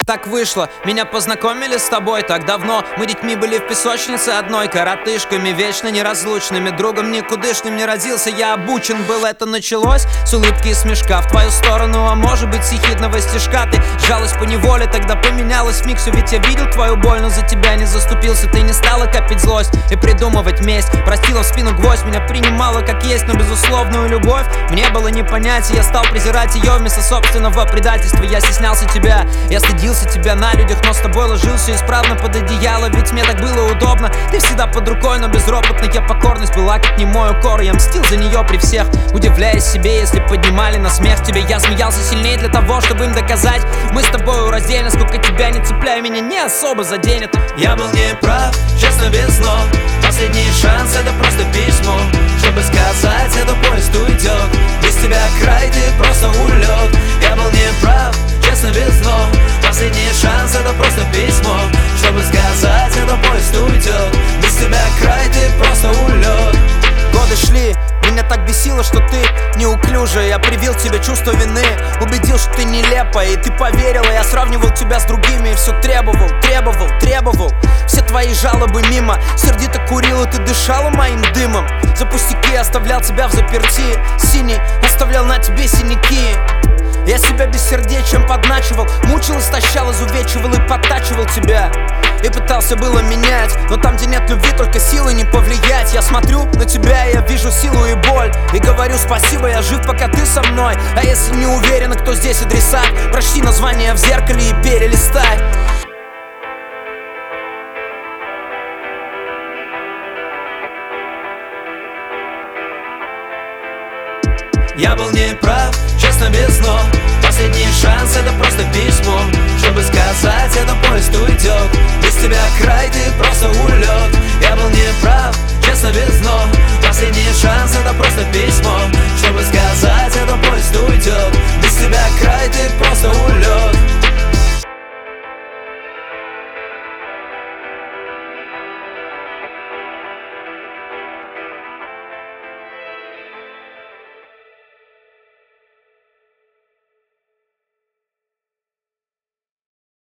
Так вышло, меня познакомили с тобой так давно. Мы детьми были в песочнице одной, коротышками, вечно неразлучными. Другом никудышным не родился, я обучен был. Это началось с улыбки и смешка в твою сторону, а может быть с ехидного стишка. Ты сжалась по неволе, тогда поменялась в миг. Все ведь я видел твою боль, но за тебя не заступился. Ты не стала копить злость и придумывать месть. Простила в спину гвоздь, меня принимала как есть. Но безусловную любовь мне было не понять, и я стал презирать ее вместо собственного предательства. Я стеснялся тебя, я стыдился тебя на людях, но с тобой ложился исправно под одеяло, ведь мне так было удобно. Ты всегда под рукой, но безропотная покорность была как немой укор. Я мстил за нее при всех, удивляясь себе, если поднимали на смех тебе. Я смеялся сильнее для того, чтобы им доказать: мы с тобой раздельно, сколько тебя не цепляй, меня не особо заденет. Я был неправ, честно без но. Последний шанс, это просто письмо, чтобы сказать, этот поезд уйдет. Без тебя край, ты просто улет. Я был неправ, честно без но. Последний шанс, это просто письмо, чтобы сказать, этот поезд уйдет. Без тебя край, ты просто улет. Годы шли, меня так бесило, что ты неуклюжая. Я привил тебе чувство вины, убедил, что ты нелепая, и ты поверила. Я сравнивал тебя с другими и все требовал. Все твои жалобы мимо, сердито курил, и ты дышала моим дымом. За пустяки оставлял тебя в заперти, синий оставлял на тебе синяки. Я себя бессердечием подначивал, мучил, истощал, изувечивал и подтачивал тебя. И пытался было менять, но там, где нет любви, только силы не повлиять. Я смотрю на тебя, и я вижу силу и боль, и говорю спасибо, я жив, пока ты со мной. А если не уверена, кто здесь адресат, прочти название в зеркале и перелистай. Я был неправ, честно без но. Последний шанс, это просто письмо, чтобы сказать, этот поезд уйдет. Без тебя край, ты просто улет. Я был неправ, честно без но. Последний шанс, это просто письмо,